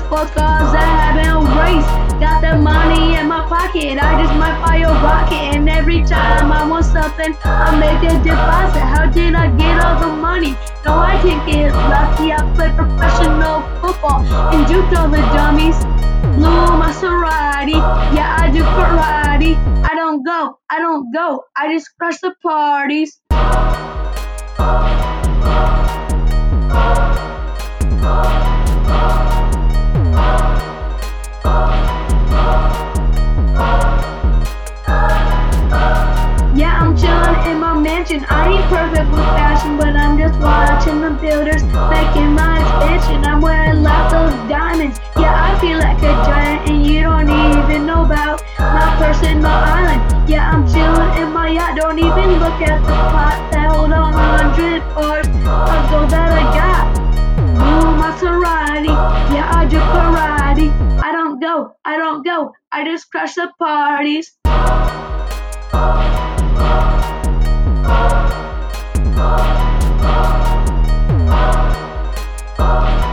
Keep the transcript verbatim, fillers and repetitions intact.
sports cars that haven't raced. Got the money in my pocket, I just might buy a rocket. And every time I want something, I make a deposit. How did I get all the money? No, I didn't get lucky. I play professional football and juked all the dummies. Blue Maserati, yeah, I do karate. I don't go, I don't go, I just crush the parties. Yeah, I'm chillin' in my mansion. I ain't perfect with fashion, but I'm just watching the builders making my expansion. I'm wearing lots of diamonds. Yeah, I feel like a giant, and you don't even know about my personal island. Yeah, I'm chillin' in my yacht. Don't even look at the pot that hold a hundred bars of gold that I got. Blue Maserati, yeah, I do karate. I don't go, I don't go, I just crush the parties. Oh,